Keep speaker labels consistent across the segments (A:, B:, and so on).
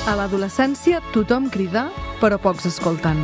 A: A l'adolescència tothom crida, però pocs escolten.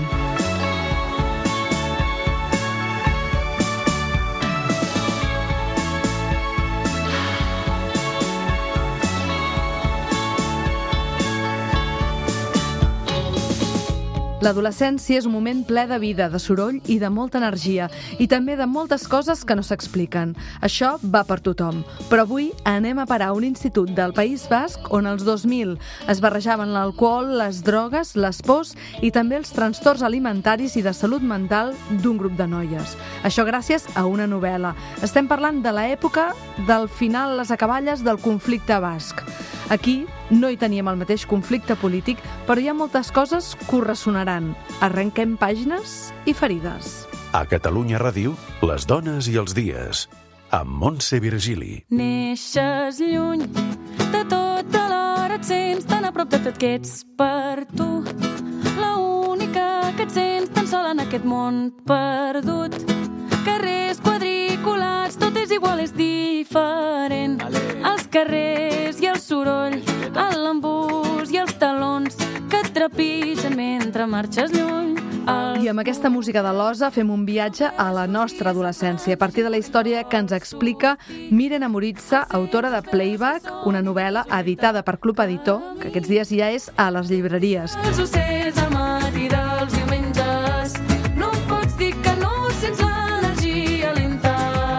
A: L'adolescència és un moment ple de vida, de soroll i de molta energia, i també de moltes coses que no s'expliquen. Això va per tothom. Però avui anem a parar a un institut del País Basc on els 2000 es barrejaven l'alcohol, les drogues, les pors i també els trastorns alimentaris i de salut mental d'un grup de noies. Això gràcies a una novel·la. Estem parlant de l'època del final, les acaballes del conflicte basc. Aquí no hi teníem el mateix conflicte polític, però hi ha moltes coses que ho ressonaran. Arrenquem pàgines i ferides.
B: A Catalunya Ràdio, les dones i els dies, amb Montse Virgili.
C: Neixes lluny de tot, alhora et sents tan a prop de tot que ets per tu. La única que et sents tan sola en aquest món perdut. Carrers quadriculats, tot és igual, és diferent. Els carrers i el soroll, l'embús i els talons que et trepitgen mentre marxes lluny.
A: I amb aquesta música de l'Osa fem un viatge a la nostra adolescència a partir de la història que ens explica Miren Amoritza, autora de Playback, una novel·la editada per Club Editor, que aquests dies ja és a les llibreries.
C: Els ocells al matí dels diumenges, no em pots dir que no sents l'energia lenta.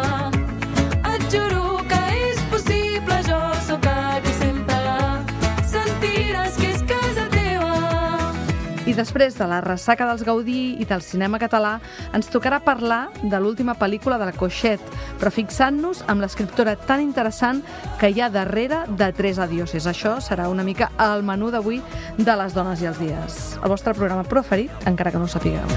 C: Et juro que és possible, jo sóc aquí sempre. Sentiràs que és casa teva.
A: I després de la ressaca dels Gaudí i del cinema català, ens tocarà parlar de l'última pel·lícula de la Coixet, però fixant-nos amb l'escriptora tan interessant que hi ha darrere de Tres adioses. Això serà una mica el menú d'avui de Les dones i els dies. El vostre programa preferit, encara que no ho sapigueu.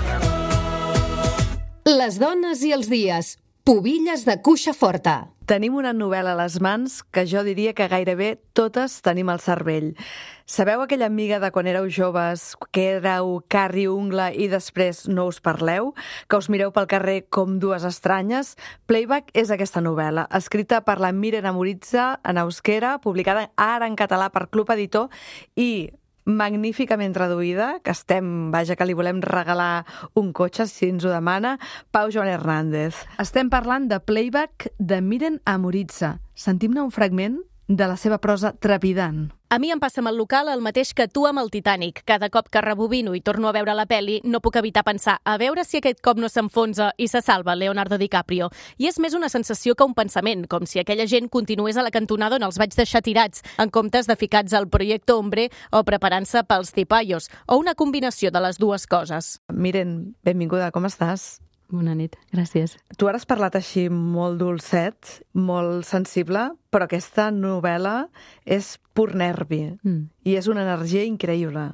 D: Les dones i els dies. Pubilles de cuixa forta.
A: Tenim una novel·la a les mans que jo diria que gairebé totes tenim al cervell. Sabeu aquella amiga de quan éreu joves, que éreu carn i ungla i després no us parleu? Que us mireu pel carrer com dues estranyes? Playback és aquesta novel·la, escrita per la Miren Amoritza en euskera, publicada ara en català per Club Editor i magníficament traduïda, que que li volem regalar un cotxe si ens ho demana, Pau Joan Hernández. Estem parlant de Playback de Miren Amoritza. Sentim-ne un fragment de la seva prosa trepidant.
E: A mi em passa amb el local el mateix que tu amb el Titanic. Cada cop que rebobino i torno a veure la peli, no puc evitar pensar a veure si aquest cop no s'enfonsa i se salva Leonardo DiCaprio. I és més una sensació que un pensament, com si aquella gent continués a la cantonada on els vaig deixar tirats, en comptes de ficats al Proyecto Hombre o preparant-se pels Cipayos, o una combinació de les dues coses.
A: Miren, benvinguda, com estàs?
F: Bona nit, gràcies.
A: Tu ara has parlat així molt dolcet, molt sensible, però aquesta novel·la és pur nervi i és una energia increïble.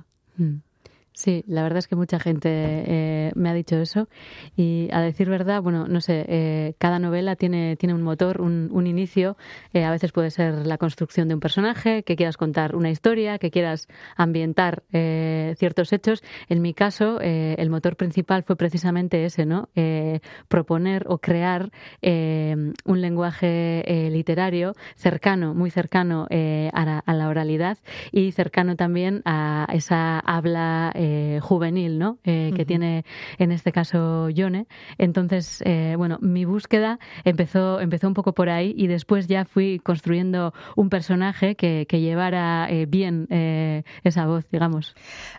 F: Sí, la verdad es que mucha gente me ha dicho eso y a decir verdad, bueno, no sé, cada novela tiene un motor, un inicio, a veces puede ser la construcción de un personaje, que quieras contar una historia, que quieras ambientar ciertos hechos. En mi caso, el motor principal fue precisamente ese, ¿no? Proponer o crear un lenguaje literario cercano, muy cercano a la oralidad y cercano también a esa habla juvenil, ¿no? Que tiene en este caso Jone. Entonces, bueno, mi búsqueda empezó un poco por ahí y después ya fui construyendo un personaje que llevara bien esa voz, digamos.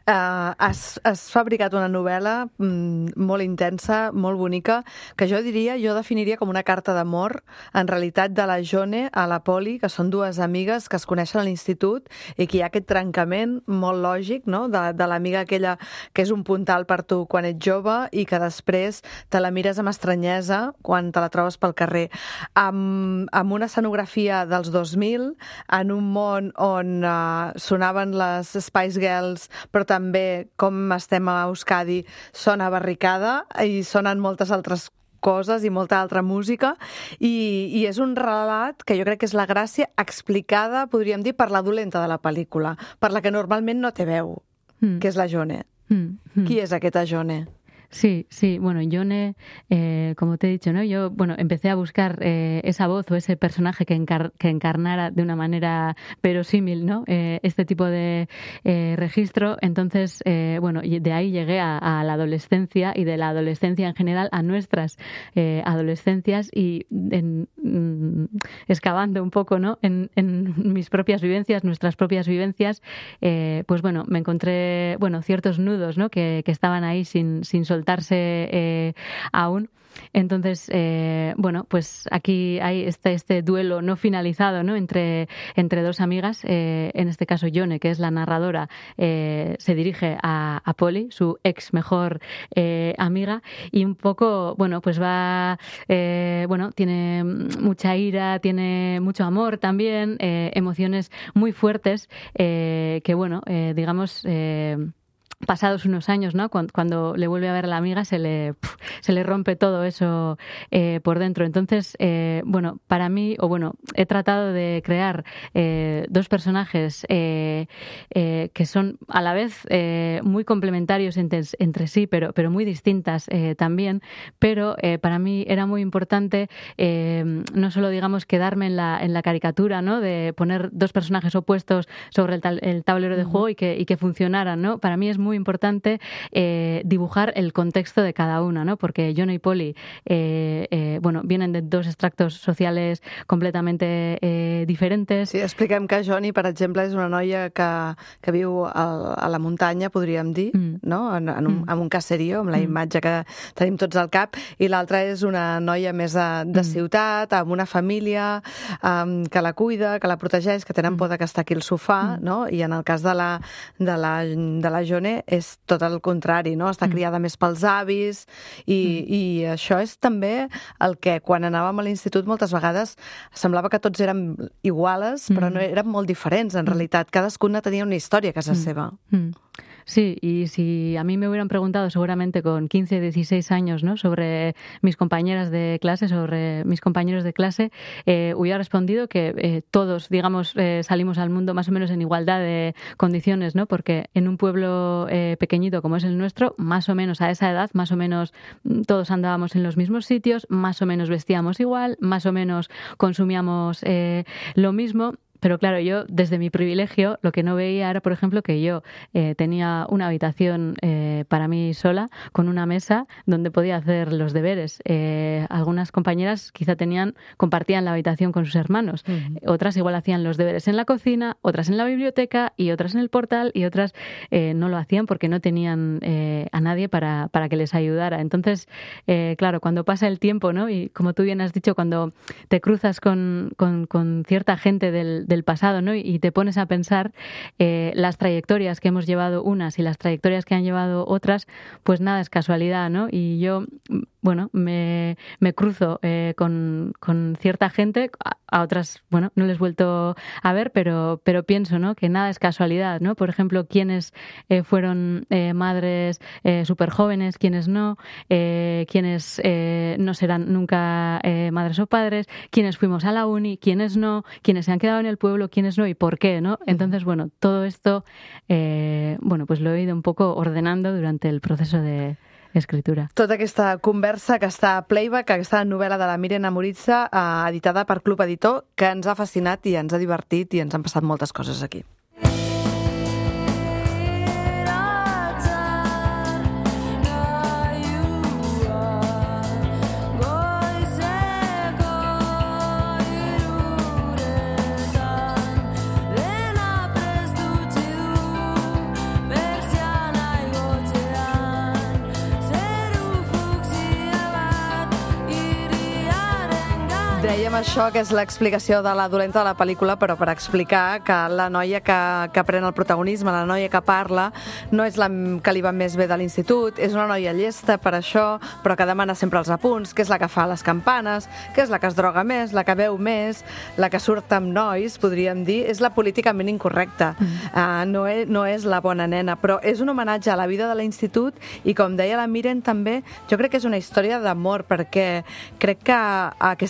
A: Has fabricat una novel·la molt intensa, molt bonica, que jo definiria com una carta d'amor, en realitat, de la Jone a la Poli, que són dues amigues que es coneixen a l'institut i que hi ha aquest trencament molt lògic, no?, de l'amiga aquella que és un puntal per tu quan ets jove i que després te la mires amb estranyesa quan te la trobes pel carrer. Amb una escenografia dels 2000, en un món on sonaven les Spice Girls, però també, com estem a Euskadi, sona barricada i sonen moltes altres coses i molta altra música i és un relat que jo crec que és la gràcia explicada, podríem dir, per la dolenta de la pel·lícula, per la que normalment no té veu, que és la Jone. Qui és aquesta Jone?
F: Sí, bueno, Yone, como te he dicho, ¿no? Yo, empecé a buscar esa voz o ese personaje que encarnara de una manera verosímil, ¿no? Este tipo de registro. Entonces, y de ahí llegué a la adolescencia y de la adolescencia en general a nuestras adolescencias y excavando un poco, ¿no? En mis propias vivencias, nuestras propias vivencias, me encontré, ciertos nudos, ¿no? Que estaban ahí sin soltarse aún. Entonces, aquí hay este duelo no finalizado, ¿no? entre dos amigas. En este caso, Yone, que es la narradora, se dirige a Polly, su ex mejor amiga, y un poco, tiene mucha ira, tiene mucho amor también, emociones muy fuertes pasados unos años, ¿no? Cuando le vuelve a ver a la amiga se le rompe todo eso por dentro. Entonces, para mí, he tratado de crear dos personajes que son a la vez muy complementarios entre sí, pero muy distintas también. Pero para mí era muy importante no solo, quedarme en la caricatura, ¿no? De poner dos personajes opuestos sobre el tablero de juego y que funcionaran, ¿no? Para mí es muy importante dibujar el contexto de cada una, ¿no? Porque Yone y Polly vienen de dos extractos sociales completamente diferentes.
A: Sí, expliquem que Joni, per exemple, és una noia que viu a la muntanya, podríem dir, no? En un caserío, amb la imatge que tenim tots al cap, i l'altra és una noia més de ciutat, amb una família que la cuida, que la protegeix, que tenen por que està aquí al sofà, no? I en el cas de la Jone és tot el contrari, no? Està criada més pels avis i això és també el que quan anàvem a l'institut moltes vegades semblava que tots érem iguales, però no érem molt diferents en realitat. Cadascuna tenia una història a casa seva.
F: Sí, y si a mí me hubieran preguntado seguramente con 15, 16 años, ¿no? Sobre mis compañeras de clase, sobre mis compañeros de clase, hubiera respondido que todos, salimos al mundo más o menos en igualdad de condiciones, ¿no? Porque en un pueblo pequeñito como es el nuestro, más o menos a esa edad, más o menos todos andábamos en los mismos sitios, más o menos vestíamos igual, más o menos consumíamos lo mismo. Pero claro, yo desde mi privilegio lo que no veía era, por ejemplo, que yo tenía una habitación para mí sola con una mesa donde podía hacer los deberes. Algunas compañeras quizá compartían la habitación con sus hermanos. Otras igual hacían los deberes en la cocina, otras en la biblioteca y otras en el portal y otras no lo hacían porque no tenían a nadie para que les ayudara. Entonces, claro, cuando pasa el tiempo, ¿no? Y como tú bien has dicho, cuando te cruzas con cierta gente del pasado, ¿no? Y te pones a pensar las trayectorias que hemos llevado unas y las trayectorias que han llevado otras, pues nada es casualidad, ¿no? Y yo, me cruzo con cierta gente, a otras, no les he vuelto a ver, pero pienso, ¿no? Que nada es casualidad, ¿no? Por ejemplo, quienes fueron madres súper jóvenes, quienes no, quienes no serán nunca madres o padres, quienes fuimos a la uni, quienes no, quienes se han quedado en el pueblo, quienes no y por qué, ¿no? Entonces, todo esto, pues lo he ido un poco ordenando durante el proceso de escritura.
A: Tota aquesta conversa que està a Playback, aquesta novel·la de la Miren Amoritza, editada per Club Editor, que ens ha fascinat i ens ha divertit i ens han passat moltes coses aquí. Dèiem això, que és l'explicació de la dolenta de la pel·lícula, però per explicar que la noia que pren el protagonisme, la noia que parla, no és la que li va més bé de l'institut, és una noia llesta per això, però que demana sempre els apunts, que és la que fa les campanes, que és la que es droga més, la que beu més, la que surt amb nois, podríem dir, és la políticament incorrecta. No és la bona nena, però és un homenatge a la vida de l'institut i, com deia la Miren, també, jo crec que és una història d'amor, perquè crec que aquestes amigues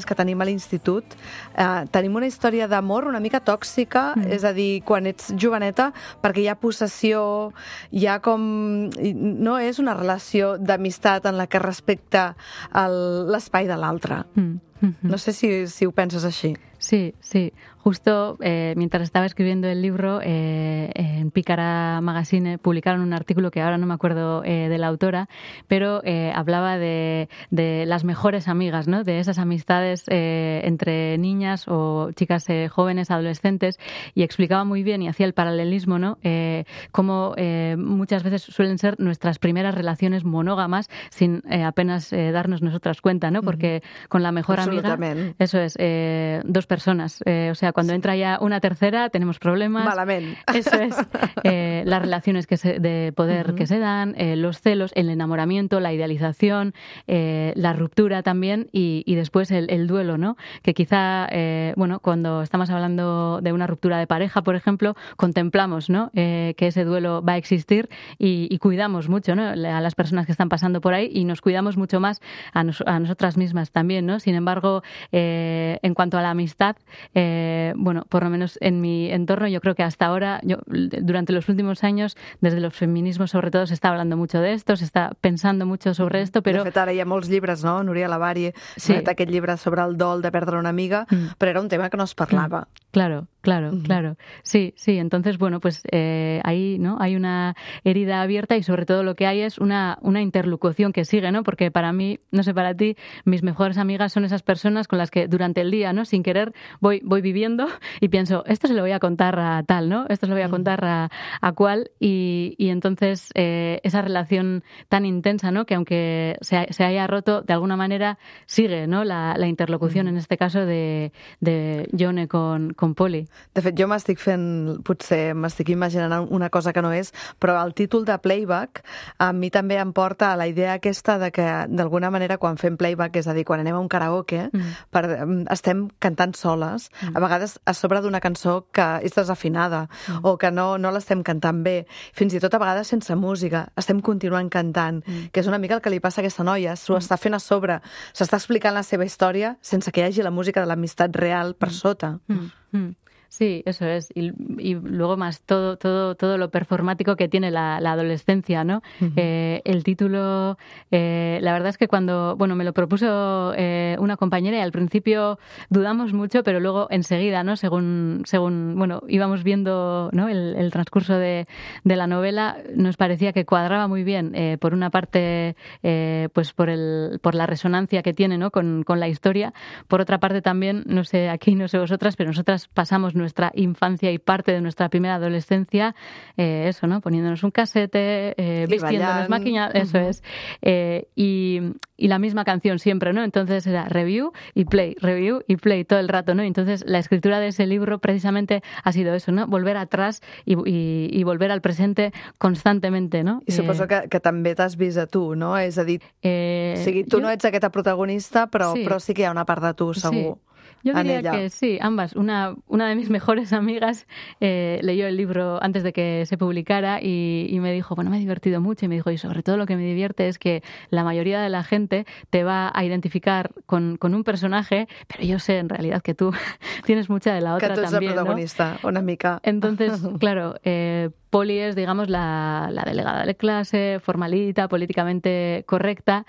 A: que tenim a l'institut, tenim una història d'amor una mica tòxica, és a dir, quan ets joveneta, perquè hi ha possessió, hi ha com... No és una relació d'amistat en la que respecta l'espai de l'altre. No sé si ho penses així.
F: Sí, sí. Justo mientras estaba escribiendo el libro, en Pícara Magazine publicaron un artículo que ahora no me acuerdo de la autora, pero hablaba de las mejores amigas, ¿no? De esas amistades entre niñas o chicas jóvenes, adolescentes, y explicaba muy bien y hacía el paralelismo, ¿no? Cómo muchas veces suelen ser nuestras primeras relaciones monógamas sin apenas darnos nosotras cuenta, ¿no? Porque con la mejor amiga, eso es, dos personas, o sea, cuando entra ya una tercera tenemos problemas.
A: Malament.
F: Eso es. Las relaciones de poder que se dan, los celos, el enamoramiento, la idealización, la ruptura también y después el duelo, ¿no? Que quizá, bueno, cuando estamos hablando de una ruptura de pareja, por ejemplo, contemplamos, ¿no? Que ese duelo va a existir y cuidamos mucho, ¿no? A las personas que están pasando por ahí y nos cuidamos mucho más a nosotras mismas también, ¿no? Sin embargo, en cuanto a la amistad, bueno, por lo menos en mi entorno, yo creo que hasta ahora, durante los últimos años, desde los feminismos sobre todo, se está hablando mucho de esto, se está pensando mucho sobre esto, però...
A: De fet, ara hi ha molts llibres, no? Núria Lavari ha fet aquest llibre sobre el dol de perdre una amiga, però era un tema que no es parlava.
F: Claro. Sí, entonces, bueno, pues ahí, ¿no? Hay una herida abierta y sobre todo lo que hay es una interlocución que sigue, ¿no? Porque para mí, no sé, para ti, mis mejores amigas son esas personas con las que durante el día, ¿no? Sin querer voy viviendo y pienso, esto se lo voy a contar a tal, ¿no? Esto se lo voy a contar a cual y entonces esa relación tan intensa, ¿no? Que aunque se haya roto, de alguna manera sigue, ¿no? La interlocución, en este caso, de Jone con Poli.
A: De fet, jo potser m'estic imaginant una cosa que no és, però el títol de Playback a mi també em porta a la idea aquesta de que, d'alguna manera, quan fem playback, és a dir, quan anem a un karaoke, estem cantant soles, a vegades a sobre d'una cançó que és desafinada o que no l'estem cantant bé, fins i tot a vegades sense música, estem continuant cantant, que és una mica el que li passa a aquesta noia, s'ho està fent a sobre, s'està explicant la seva història sense que hi hagi la música de l'amistat real per sota.
F: Sí, eso es. Y luego más todo lo performático que tiene la adolescencia, ¿no? El título, la verdad es que cuando, bueno, me lo propuso una compañera y al principio dudamos mucho, pero luego enseguida, ¿no? Según bueno, íbamos viendo, ¿no? el transcurso de la novela, nos parecía que cuadraba muy bien, por una parte, pues por la resonancia que tiene, ¿no? Con la historia. Por otra parte también, no sé vosotras, pero nosotras pasamos nuestra infancia y parte de nuestra primera adolescencia, eso, ¿no? Poniéndonos un casete, vistiéndonos, maquillados, eso es. Y la misma canción siempre, ¿no? Entonces era review y play todo el rato, ¿no? Entonces la escritura de ese libro precisamente ha sido eso, ¿no? Volver atrás y volver al presente constantemente, ¿no?
A: I suposo que també t'has vist a tu, no? És a dir, tu no ets aquesta protagonista, però sí que hi ha una part de tu, segur.
F: Sí. Yo diría que sí, ambas. Una de mis mejores amigas leyó el libro antes de que se publicara y me dijo, bueno, me he divertido mucho, y me dijo, y sobre todo lo que me divierte es que la mayoría de la gente te va a identificar con un personaje, pero yo sé en realidad que tú tienes mucha de la otra también,
A: que tú eres la protagonista, ¿no? Una mica.
F: Entonces, claro, Poli es, digamos, la delegada de clase, formalita, políticamente correcta,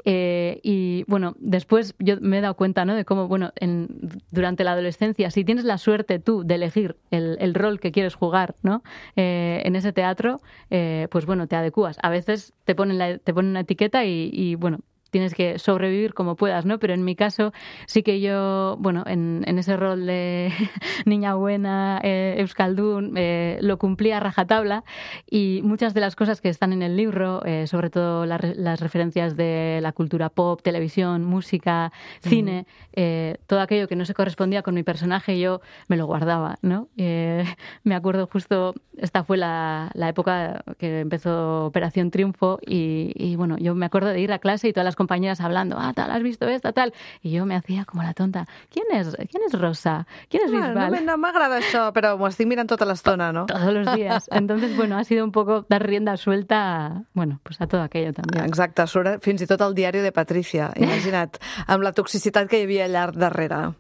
F: y bueno, después yo me he dado cuenta, ¿no? De cómo, bueno, durante la adolescencia, si tienes la suerte tú de elegir el rol que quieres jugar, ¿no? En ese teatro, pues bueno, te adecuas. A veces te ponen una etiqueta y bueno, tienes que sobrevivir como puedas, ¿no? Pero en mi caso sí que yo, bueno, en ese rol de niña buena, euskaldun, lo cumplí a rajatabla, y muchas de las cosas que están en el libro, sobre todo las referencias de la cultura pop, televisión, música, cine, todo aquello que no se correspondía con mi personaje, yo me lo guardaba, ¿no? Me acuerdo justo, esta fue la época que empezó Operación Triunfo y bueno, yo me acuerdo de ir a clase y todas las compañeras hablando, tal, ¿has visto esta, tal? Y yo me hacía como la tonta. ¿Quién es Rosa? ¿Quién es Bisbal?
A: No m'agrada això, però m'ho estic mirant tota l'estona, no?
F: Todos los días. Entonces, bueno, ha sido un poco dar rienda suelta, bueno, pues a todo aquello también.
A: Exacte, surt fins i tot el diari de Patricia, imagina't, amb la toxicitat que hi havia allà darrere.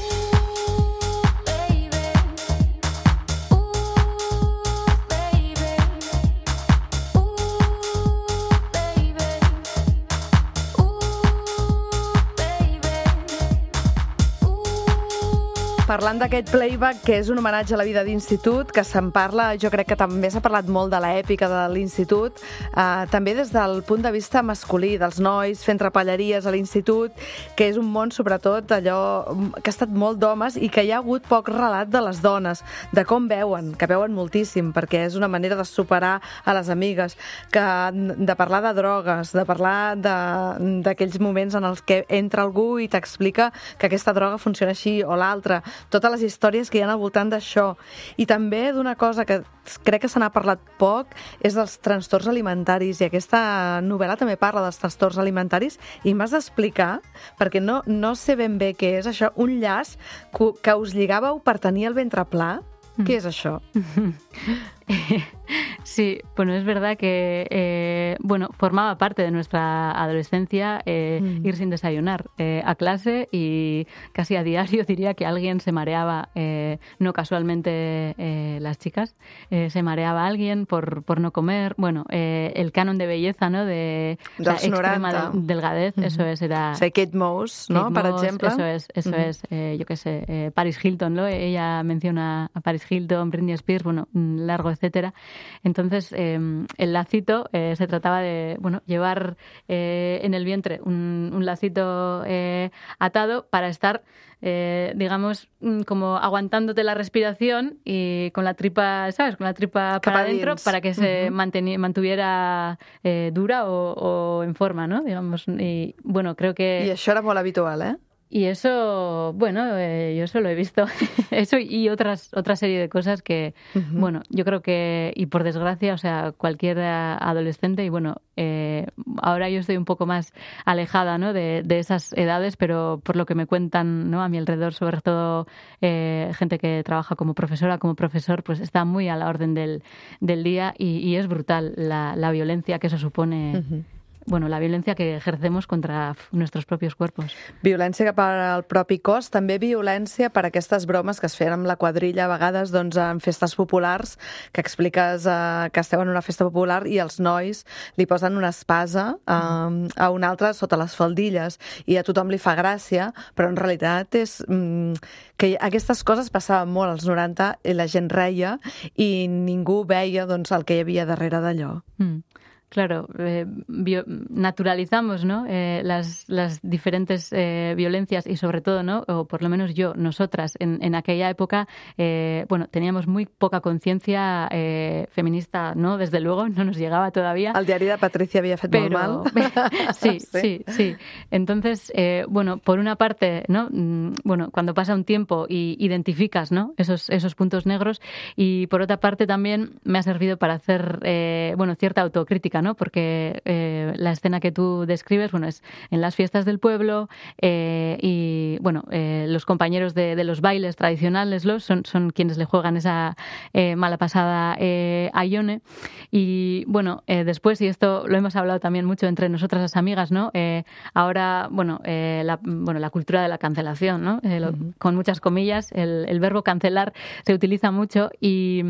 A: Parlant d'aquest playback, que és un homenatge a la vida d'institut, que se'n parla, jo crec que també s'ha parlat molt de l'èpica de l'institut, també des del punt de vista masculí, dels nois fent trapelleries a l'institut, que és un món, sobretot, allò que ha estat molt d'homes i que hi ha hagut poc relat de les dones, de com veuen, que veuen moltíssim, perquè és una manera de superar a les amigues, de parlar de drogues, de parlar d'aquells moments en els que entra algú i t'explica que aquesta droga funciona així o l'altra, totes les històries que hi ha al voltant d'això. I també d'una cosa que crec que se n'ha parlat poc, és dels trastorns alimentaris, i aquesta novel·la també parla dels trastorns alimentaris, i m'has d'explicar, perquè no sé ben bé què és això, un llaç que us lligàveu per tenir el ventre pla. ¿Qué es eso?
F: Sí, bueno, es verdad que formaba parte de nuestra adolescencia ir sin desayunar a clase, y casi a diario diría que alguien se mareaba, no casualmente las chicas, se mareaba alguien por no comer. Bueno, el canon de belleza, ¿no? De la extrema delgadez, eso es, era...
A: Kate Moss, ¿no?
F: Kate
A: Por
F: Moss,
A: ejemplo.
F: Eso es, yo qué sé, Paris Hilton, ¿no? Ella menciona a Paris Hilton, Britney Spears, bueno, largo, etcétera. Entonces, el lacito se trataba de, llevar en el vientre un lacito atado para estar, digamos, como aguantándote la respiración y con la tripa, ¿sabes? Con la tripa para adentro, para que se mantuviera dura o en forma, ¿no? Digamos, y bueno, creo que...
A: Y eso era muy habitual, ¿eh?
F: Y eso, yo eso lo he visto. Eso y otra serie de cosas que, yo creo que, y por desgracia, o sea, cualquier adolescente, y ahora yo estoy un poco más alejada, ¿no? de esas edades, pero por lo que me cuentan, ¿no? A mi alrededor, sobre todo gente que trabaja como profesora, como profesor, pues está muy a la orden del día, y es brutal la violencia que eso supone. Bueno, la violència que ejercemos contra nuestros propios cuerpos.
A: Violència cap al propi cos, també violència per aquestes bromes que es feien amb la quadrilla a vegades, doncs, en festes populars, que expliques que esteu en una festa popular i els nois li posen una espasa a un altre sota les faldilles, i a tothom li fa gràcia, però en realitat és que aquestes coses passaven molt als 90 i la gent reia i ningú veia, doncs, el que hi havia darrere d'allò.
F: Claro, naturalizamos, ¿no? Las diferentes violencias, y sobre todo, ¿no? O por lo menos nosotras, en aquella época, teníamos muy poca conciencia feminista, ¿no? Desde luego, no nos llegaba todavía.
A: El diari de Patricia havia fet molt mal.
F: Sí. Entonces, por una parte, ¿no? Cuando pasa un tiempo y identificas, ¿no? Esos puntos negros, y por otra parte también me ha servido para hacer, cierta autocrítica, ¿no? Porque la escena que tú describes, es en las fiestas del pueblo, y los compañeros de los bailes tradicionales son quienes le juegan esa mala pasada a Ione. Y después, y esto lo hemos hablado también mucho entre nosotras las amigas, ¿no? Ahora, la cultura de la cancelación, ¿no? Con muchas comillas, el verbo cancelar se utiliza mucho, y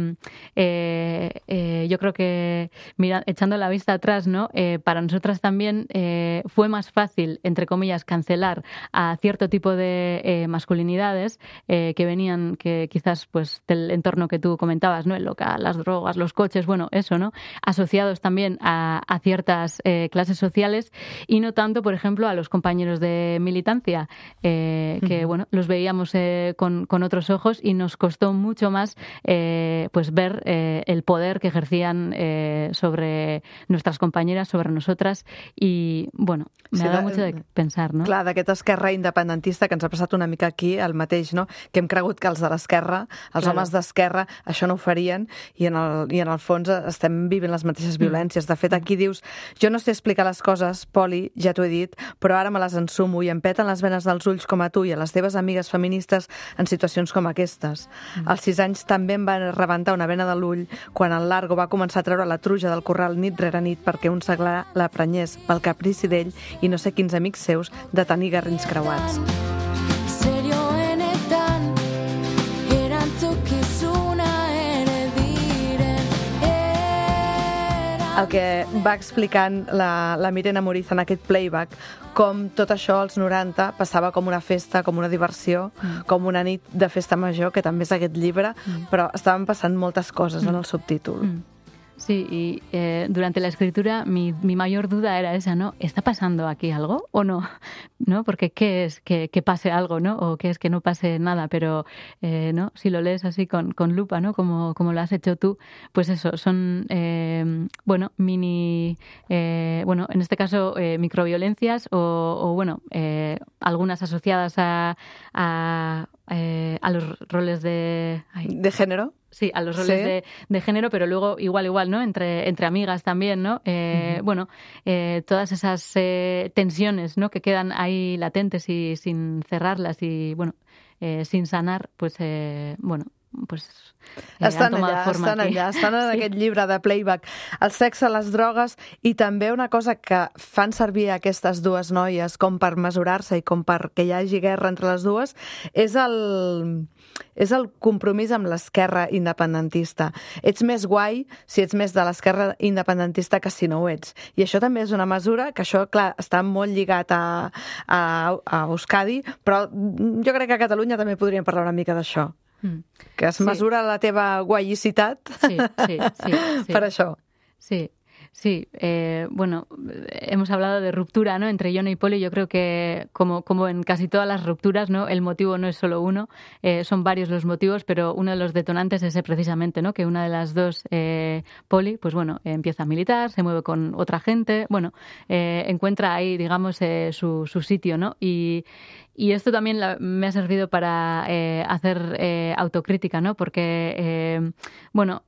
F: yo creo que, echando la vista atrás, ¿no? Para nosotras también fue más fácil, entre comillas, cancelar a cierto tipo de masculinidades que venían, que quizás pues del entorno que tú comentabas, ¿no? El local, las drogas, los coches, eso, ¿no? Asociados también a ciertas clases sociales, y no tanto, por ejemplo, a los compañeros de militancia, que los veíamos con otros ojos, y nos costó mucho más pues ver el poder que ejercían sobre nuestras compañeras, sobre nosotras, y bueno, me ha dado mucho de pensar, no?
A: Clar, d'aquest esquerra independentista que ens ha passat una mica aquí el mateix, no? Que hem cregut que els de l'esquerra, els homes d'esquerra, això no ho farien, i en el fons estem vivint les mateixes violències. De fet, aquí dius, jo no sé explicar les coses, Poli, ja t'ho he dit, però ara me les ensumo i em peten les venes dels ulls com a tu i a les teves amigues feministes en situacions com aquestes. Als 6 anys també em va rebentar una vena de l'ull quan el Largo va començar a treure la truja del corral nit rere nit perquè un seglar la prenyés pel caprici d'ell i no sé quins amics seus de tenir garrins creuats. El que va explicant la Mirena Moriz en aquest playback, com tot això als 90 passava com una festa, com una diversió, com una nit de festa major, que també és aquest llibre, però estaven passant moltes coses en el subtítol.
F: Sí, y durante la escritura mi mayor duda era esa, ¿no? ¿Está pasando aquí algo o no? ¿No? Porque ¿qué es que pase algo, ¿no? O ¿qué es que no pase nada? Pero, ¿no? Si lo lees así con lupa, ¿no? Como lo has hecho tú, pues eso, son, bueno, mini, bueno, en este caso, microviolencias o bueno, algunas asociadas a los roles de...
A: ¿De género?
F: Sí, a los roles de género, pero luego igual, ¿no? Entre amigas también, ¿no? Bueno, todas esas tensiones, ¿no? Que quedan ahí latentes y sin cerrarlas y, bueno, sin sanar, pues, bueno, pues
A: estan
F: han tomado forma aquí.
A: Estan en aquest llibre de playback. El sexe, les drogues i també una cosa que fan servir aquestes dues noies com per mesurar-se i com perquè hi hagi guerra entre les dues és el compromís amb l'esquerra independentista. Ets més guai si ets més de l'esquerra independentista que si no ho ets. I això també és una mesura que això, clar, està molt lligat a Euskadi, però jo crec que a Catalunya també podríem parlar una mica d'això. Que es mesura la teva guayicitat per això.
F: Sí, bueno, hemos hablado de ruptura, ¿no? Entre Yone y Poli. Yo creo que, como en casi todas las rupturas, ¿no? El motivo no es solo uno, son varios los motivos, pero uno de los detonantes es precisamente, ¿no? Que una de las dos, Poli, pues bueno, empieza a militar, se mueve con otra gente, bueno, encuentra ahí, digamos, su sitio, ¿no? Y esto también me ha servido para hacer autocrítica, ¿no? Porque, bueno,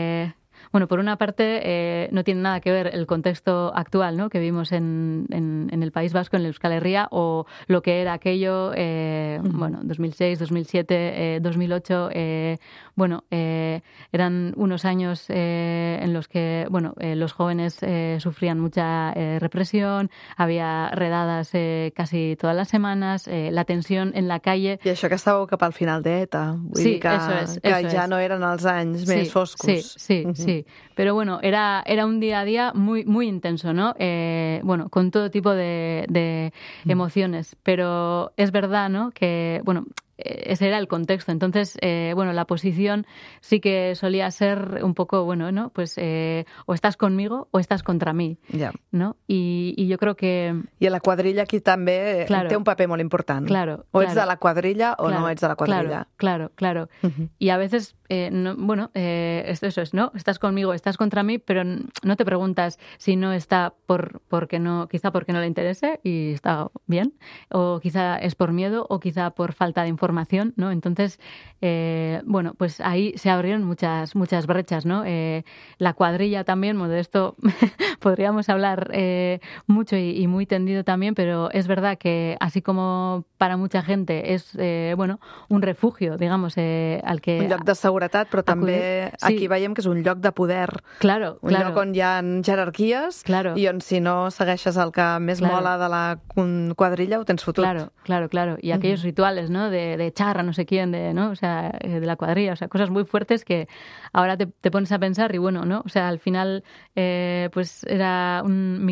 F: por una parte, no tiene nada que ver el contexto actual, ¿no? Que vimos en el País Vasco, en la Euskal Herria, o lo que era aquello, bueno, 2006, 2007, 2008, bueno, eran unos años en los que, bueno, los jóvenes sufrían mucha represión, había redadas casi todas las semanas, la tensión en la calle.
A: I això que estàveu cap al final d'ETA, vull dir que ja no eren els anys més foscos.
F: Sí. Pero bueno, era un día a día muy, muy intenso, ¿no? Bueno, con todo tipo de emociones. Pero es verdad, ¿no? Que, bueno, ese era el contexto. Entonces, bueno, la posición sí que solía ser un poco, bueno, ¿no? Pues o estás conmigo o estás contra mí, ¿no? Y yo creo que...
A: I la quadrilla aquí també té un paper molt important. O ets de la quadrilla o no ets de la quadrilla.
F: Claro. Y a veces, no, bueno, eso es, ¿no? Estás conmigo, estás contra mí, pero no te preguntas si no está porque no, quizá porque no le interese y está bien, o quizá es por miedo, o quizá por falta de información, ¿no? Entonces, bueno, pues ahí se abrieron muchas brechas, ¿no? La cuadrilla también, bueno, de esto podríamos hablar mucho y muy tendido también, pero es verdad que así como para mucha gente es, bueno, un refugio, digamos, al que...
A: Un lloc de seguretat, però també aquí veiem que és un lloc de poder.
F: Claro.
A: Un lloc on hi ha jerarquies i on si no segueixes el que més mola de la quadrilla ho tens fotut.
F: Claro. Y aquellos rituales, ¿no? De charra, no sé quién, ¿no? O sea, de la cuadrilla, o sea, cosas muy fuertes que ahora te pones a pensar y bueno, ¿no? O sea, al final, pues era un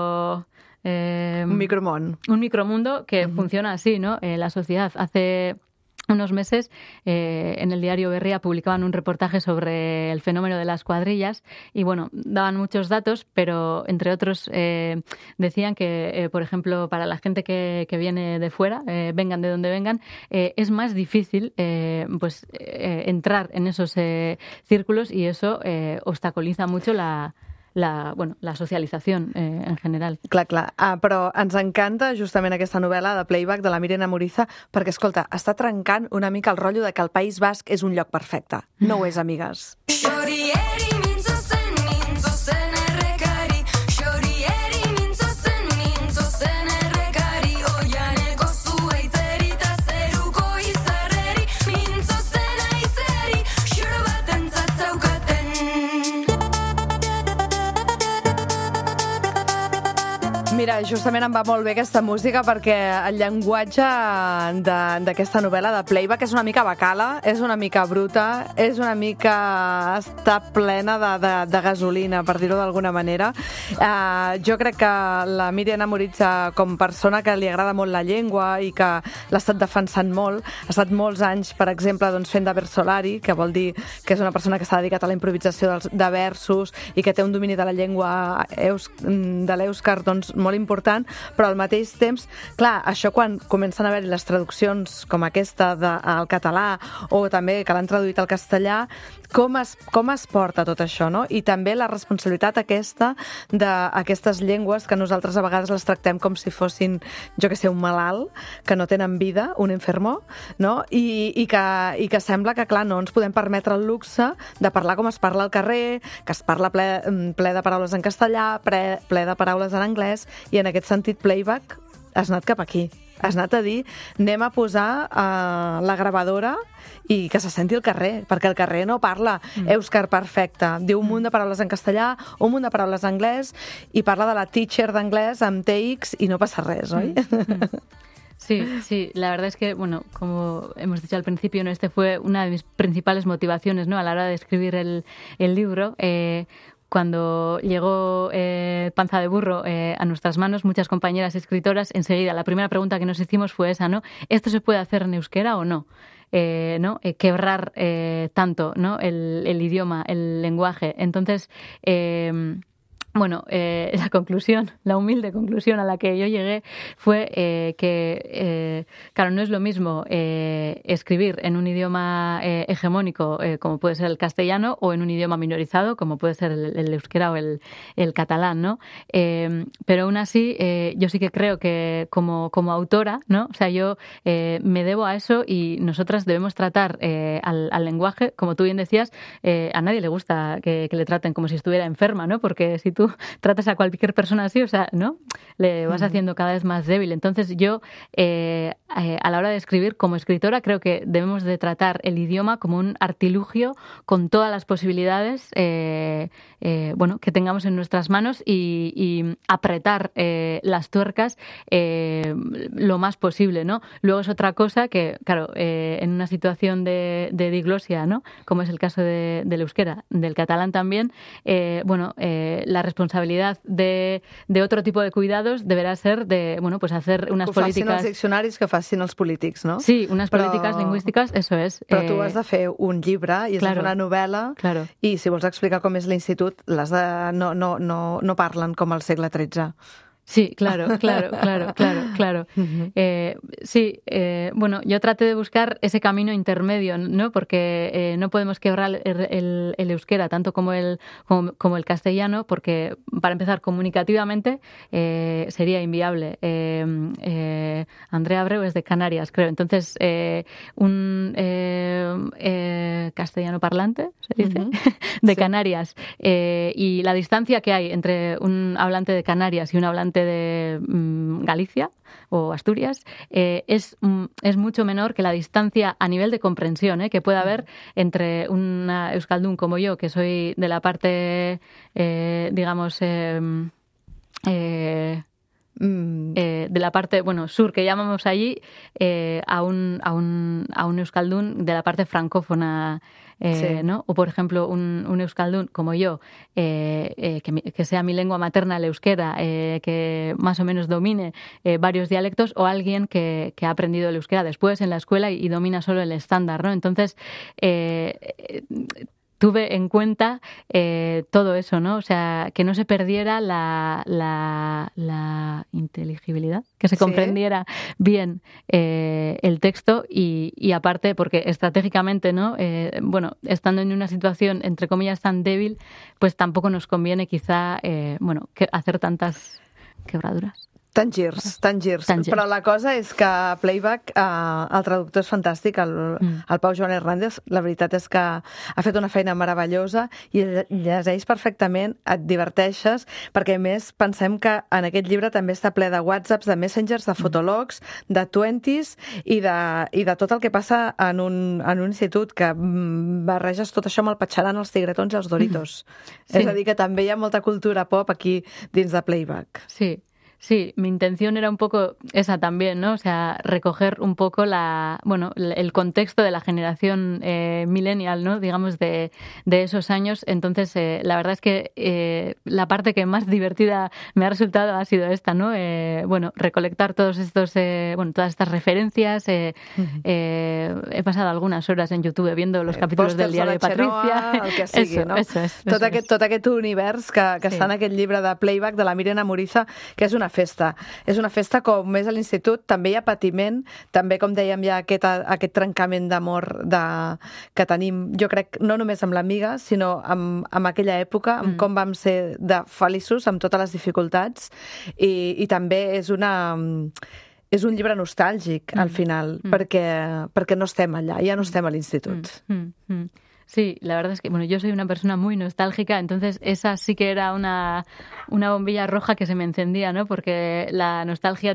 A: un
F: micromundo que funciona así, ¿no? La sociedad. Hace unos meses en el diario Berria publicaban un reportaje sobre el fenómeno de las cuadrillas y, bueno, daban muchos datos, pero entre otros decían que, por ejemplo, para la gente que viene de fuera, vengan de donde vengan, es más difícil pues entrar en esos círculos y eso obstaculiza mucho la la socialización en general.
A: Clar. Però ens encanta justament aquesta novel·la de Playback de la Míriam Amoriza perquè, escolta, està trencant una mica el rotllo de que el País Basc és un lloc perfecte. No ho és, amigues. Mira, justament em va molt bé aquesta música perquè el llenguatge d'aquesta novel·la de Playback és una mica bacala, és una mica bruta, és una mica... està plena de gasolina, per dir-ho d'alguna manera. Jo crec que la Míriam Amoriza, com persona que li agrada molt la llengua i que l'ha estat defensant molt, ha estat molts anys, per exemple, doncs, fent de versolari, que vol dir que és una persona que s'ha dedicat a la improvisació de versos i que té un domini de la llengua de l'èuscar, doncs, molt important, però al mateix temps, clar, això quan comencen a haver-hi les traduccions com aquesta al català o també que l'han traduït al castellà, com es porta tot això, no? I també la responsabilitat aquesta d'aquestes llengües que nosaltres a vegades les tractem com si fossin, jo que sé, un malalt, que no tenen vida, un enfermo, no? I que sembla que, clar, no ens podem permetre el luxe de parlar com es parla al carrer, que es parla ple de paraules en castellà, ple de paraules en anglès, i en aquest sentit Playback has anat cap aquí. Has anat a dir, anem a posar la gravadora i que se senti el carrer, perquè el carrer no parla èuscar perfecte. Diu un munt de paraules en castellà, un munt de paraules en anglès, i parla de la teacher d'anglès amb TX i no passa res, oi?
F: Sí, la verdad es que, bueno, como hemos dicho al principio, ¿no? Este fue una de mis principales motivaciones, ¿no? A la hora de escribir el libro. Cuando llegó Panza de Burro a nuestras manos, muchas compañeras escritoras, enseguida la primera pregunta que nos hicimos fue esa, ¿no? ¿Esto se puede hacer en euskera o no? ¿No? Quebrar tanto, ¿no? El idioma, el lenguaje. Entonces, la conclusión, la humilde conclusión a la que yo llegué fue que, claro, no es lo mismo escribir en un idioma hegemónico como puede ser el castellano o en un idioma minorizado como puede ser el euskera o el catalán, ¿no? Pero aún así, yo sí que creo que como autora, ¿no? O sea, yo me debo a eso y nosotras debemos tratar al lenguaje, como tú bien decías, a nadie le gusta que le traten como si estuviera enferma, ¿no? Porque si tú tratas a cualquier persona así, o sea, ¿no? Le vas haciendo cada vez más débil. Entonces yo, a la hora de escribir, como escritora, creo que debemos de tratar el idioma como un artilugio con todas las posibilidades que tengamos en nuestras manos y apretar las tuercas lo más posible, ¿no? Luego es otra cosa que, claro, en una situación de diglosia, ¿no? Como es el caso del euskera, del catalán también, la responsabilidad de otro tipo de cuidados deberá ser de, pues hacer unas políticas... Que
A: facin els diccionaris, que facin els polítics, no?
F: Sí, unas políticas lingüísticas, eso es.
A: Però tu has de fer un llibre i has de fer una novel·la, i si vols explicar com és l'institut, no parlen com al segle XIII.
F: Sí, claro. Yo traté de buscar ese camino intermedio, ¿no? Porque no podemos quebrar el euskera tanto como el castellano, porque para empezar comunicativamente sería inviable. Andrea Abreu es de Canarias, creo. Entonces, un castellano parlante, se dice, de Canarias, y la distancia que hay entre un hablante de Canarias y un hablante de Galicia o Asturias es mucho menor que la distancia a nivel de comprensión que puede haber entre una euskaldun como yo, que soy de la parte, de la parte sur que llamamos allí, a un euskaldun de la parte francófona, ¿no? O por ejemplo un euskaldun como yo, que sea mi lengua materna el euskera, que más o menos domine varios dialectos, o alguien que ha aprendido el euskera después en la escuela y domina solo el estándar, ¿no? Entonces tuve en cuenta todo eso, ¿no? O sea, que no se perdiera la inteligibilidad, que se comprendiera bien el texto y aparte, porque estratégicamente, ¿no? Bueno, estando en una situación, entre comillas, tan débil, pues tampoco nos conviene quizá, hacer tantas quebraduras.
A: Tant girs. Però la cosa és que Playback, el traductor és fantàstic, el Pau Joan Hernández, la veritat és que ha fet una feina meravellosa i llegeix perfectament, et diverteixes, perquè a més pensem que en aquest llibre també està ple de whatsapps, de messengers, de fotologs, de 20s i de tot el que passa en un institut, que barreges tot això amb el patxaran, els tigretons i els Doritos. Sí. És a dir, que també hi ha molta cultura pop aquí dins de Playback.
F: Sí, mi intención era un poco esa también, ¿no? O sea, recoger un poco el contexto de la generación millennial, ¿no? Digamos, de esos años. Entonces, la verdad es que la parte que más divertida me ha resultado ha sido esta, ¿no? Recolectar todos estos, todas estas referencias. He pasado algunas horas en YouTube viendo los capítulos del diario de Patricia.
A: El que sigui, no?
F: Eso és.
A: Tot aquest univers que està en aquest llibre de Playback de la Míriam Amuriza, que és una festa. És una festa com és a l'institut, també hi ha patiment, també, com dèiem, hi ha aquest trencament d'amor que tenim, jo crec, no només amb l'amiga, sinó amb aquella època, amb com vam ser de feliços, amb totes les dificultats, i també és un llibre nostàlgic, al final, perquè no estem allà, ja no estem a l'institut.
F: Sí, la verdad es que, yo soy una persona muy nostálgica, entonces esa sí que era una bombilla roja que se me encendía, ¿no? Porque la nostalgia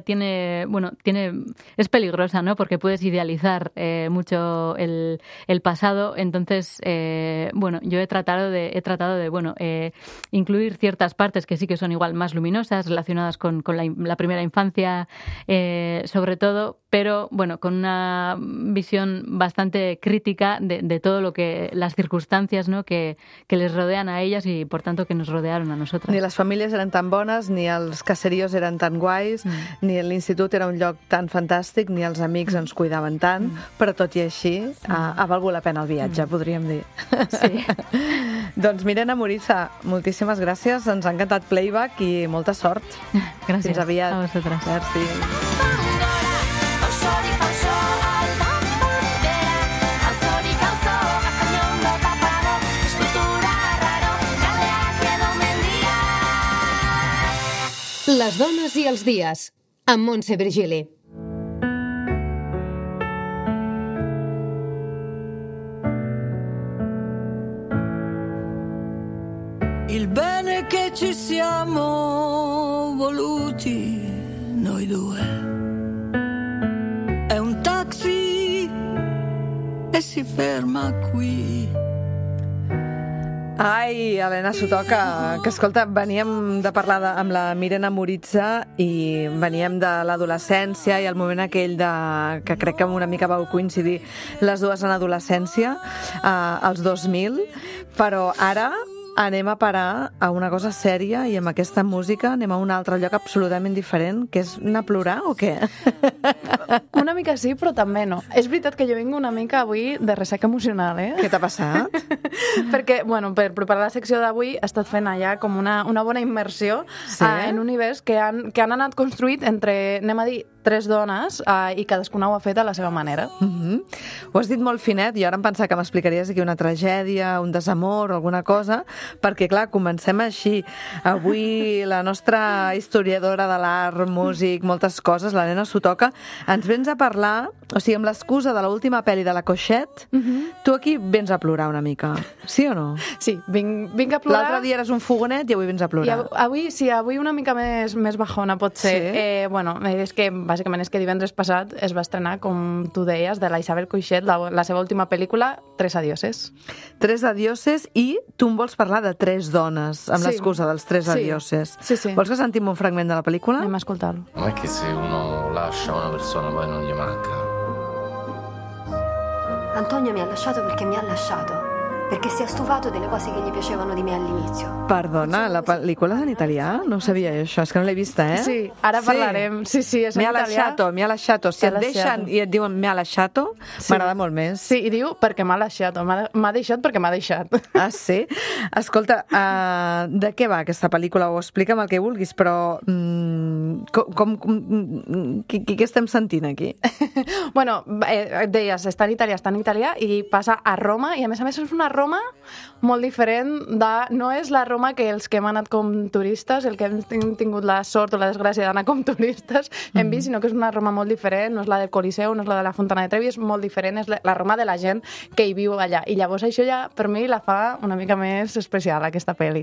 F: es peligrosa, ¿no? Porque puedes idealizar mucho el pasado, entonces, yo he tratado de incluir ciertas partes que sí que son igual más luminosas, relacionadas con la primera infancia, sobre todo, pero, con una visión bastante crítica de todo lo que las circunstancias, ¿no? que les rodean a ellas y, por tanto, que nos rodearon a nosotras.
A: Ni les famílies eren tan bones, ni els caseríos eren tan guais, ni l'institut era un lloc tan fantàstic, ni els amics ens cuidaven tant, però tot i així ha valgut la pena el viatge, podríem dir.
F: Sí.
A: Doncs Míriam Amuriza, moltíssimes gràcies, ens ha encantat Playback i molta sort.
F: Gràcies.
A: Fins aviat.
F: A vosaltres.
A: Merci.
D: Les dones i els dies, amb Montse Virgili.
G: Il bene che ci siamo voluti noi due è un taxi e si ferma qui.
A: Ai, Helena Sotoca, que escolta, veníem de parlar amb la Míriam Amuriza i veníem de l'adolescència i el moment aquell que crec que una mica vau coincidir les dues en adolescència, als 2000, però ara anem a parar a una cosa sèria i amb aquesta música anem a un altre lloc absolutament diferent, que és anar a plorar o què?
H: Una mica sí, però també no. És veritat que jo vinc una mica avui de ressaca emocional, eh?
A: Què t'ha passat?
H: Perquè, per preparar la secció d'avui he estat fent allà com una bona immersió en un univers que han anat construït entre, anem a dir, 3 dones i cadascuna ho ha fet a la seva manera.
A: Ho has dit molt finet i ara em pensava que m'explicaries aquí una tragèdia, un desamor o alguna cosa, perquè, clar, comencem així. Avui la nostra historiadora de l'art, músic, moltes coses, l'Helena Sotoca, ens vens a parlar, o sigui, amb l'excusa de l'última pel·li de la Coixet, tu aquí vens a plorar una mica, sí o no?
H: Sí, vinc a plorar.
A: L'altre dia eres un fogonet i avui vens a plorar.
H: Avui una mica més bajona pot ser.
A: Sí?
H: És que bàsicament és que divendres passat es va estrenar, com tu deies, de la Isabel Coixet, la seva última pel·lícula, Tres adioses.
A: Tres adioses, i tu em vols parlar de 3 dones, amb l'excusa dels 3 adioses.
H: Sí.
A: Vols que sentim un fragment de la pel·lícula?
H: Anem a escoltar-lo.
I: Non è che se uno lascia una persona poi non gli manca.
J: Antonio mi ha lasciato perché mi ha lasciato. perché si è stufato delle cose che gli piacevano di me all'inizio.
A: Perdona, la pel·lícula és en italià? No sabia jo això, és que no l'he vista, eh?
H: Sí, ara parlarem. Sí, és en italià.
A: Mi ha lasciato. Si et deixen i et diuen mi ha lasciato, m'agrada molt més.
H: Sí, i diu perquè m'ha lasciat, m'ha deixat perquè m'ha deixat.
A: Ah, sí? Escolta, de què va aquesta pel·lícula? O explica'm el que vulguis, però què estem sentint aquí?
H: Bueno, deies, està en italià i passa a Roma, i a més és una Roma molt diferent no és la Roma que els que hem anat com turistes, el que hem tingut la sort o la desgràcia d'anar com turistes hem vist, sinó que és una Roma molt diferent, no és la del Coliseu, no és la de la Fontana de Trevi, és molt diferent, és la Roma de la gent que hi viu allà, i llavors això ja per mi la fa una mica més especial, aquesta pel·li.